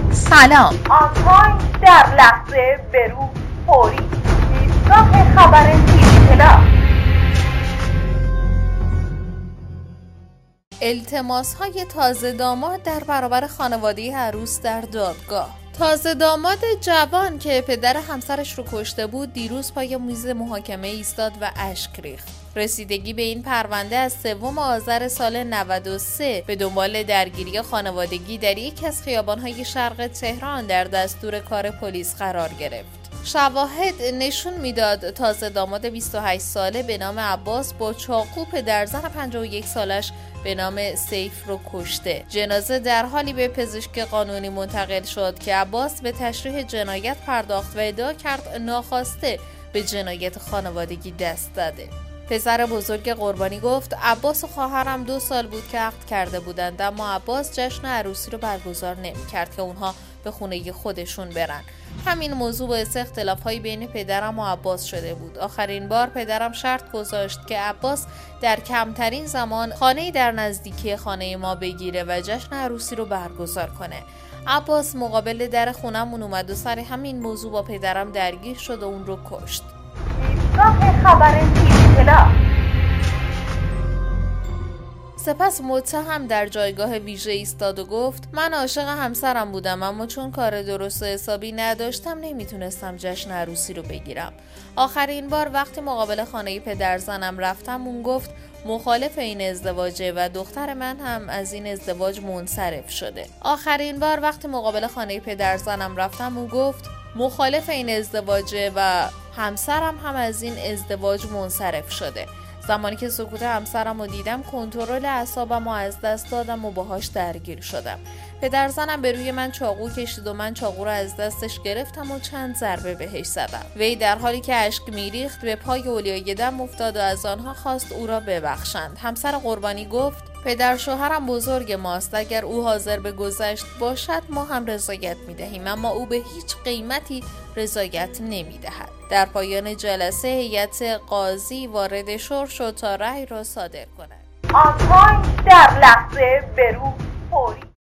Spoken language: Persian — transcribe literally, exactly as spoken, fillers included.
سلام. آنتاین در لحظه برو فوری ایستگاه خبر تیوی پلاس. التماس‌های تازه داماد در برابر خانواده عروس در دادگاه. تازه داماد جوان که پدر همسرش رو کشته بود دیروز پای میز محاکمه ایستاد و اشک ریخت. رسیدگی به این پرونده از سوم آذر سال نود و سه به دنبال درگیری خانوادگی در یک از خیابان‌های شرق تهران در دستور کار پلیس قرار گرفت. شواهد نشون میداد تازه داماد بیست و هشت ساله به نام عباس با چاقو پدرزن پنجاه و یک سالش به نام سیف رو کشته. جنازه در حالی به پزشک قانونی منتقل شد که عباس به تشریح جنایت پرداخت و ادعا کرد ناخواسته به جنایت خانوادگی دست زده. پسر بزرگ قربانی گفت عباس و خواهرم دو سال بود که عقد کرده بودند، اما عباس جشن عروسی رو برگزار نمی‌کرد که اونها به خونه خودشون برن. همین موضوع باعث اختلاف‌های بین پدرم و عباس شده بود. آخرین بار پدرم شرط گذاشت که عباس در کمترین زمان خانه‌ای در نزدیکی خانه ما بگیره و جشن عروسی رو برگزار کنه. عباس مقابل در خونمون اومد و سر همین موضوع با پدرم درگیر شد و اون رو کشت. ایستگاه خبر تیوی پلاس. سپس متهم در جایگاه ویژه ایستاد و گفت من عاشق همسرم بودم، اما چون کار درست و حسابی نداشتم نمیتونستم جشن عروسی رو بگیرم. آخرین بار وقتی مقابل خانه پدرزنم رفتم اون گفت مخالف این ازدواجه و دختر من هم از این ازدواج منصرف شده. آخرین بار وقتی مقابل خانه پدرزنم رفتم اون گفت مخالف این ازدواجه و همسرم هم از این ازدواج منصرف شده. زمانی که سکوت همسرم رو دیدم کنترل اعصابم رو از دست دادم و باهاش درگیر شدم. پدرزنم به روی من چاقو کشید و من چاقو رو از دستش گرفتم و چند ضربه بهش زدم. وی در حالی که اشک میریخت به پای اولیای دم افتاد و از آنها خواست او را ببخشند. همسر قربانی گفت پدر شوهرم بزرگ ماست، اگر او حاضر به گذشت باشد ما هم رضایت میدهیم، اما او به هیچ قیمتی رضایت نمیدهد. در پایان جلسه هیئت قاضی وارد شور شد تا رأی را صادر کند. آنتاین در لحظه برو فوری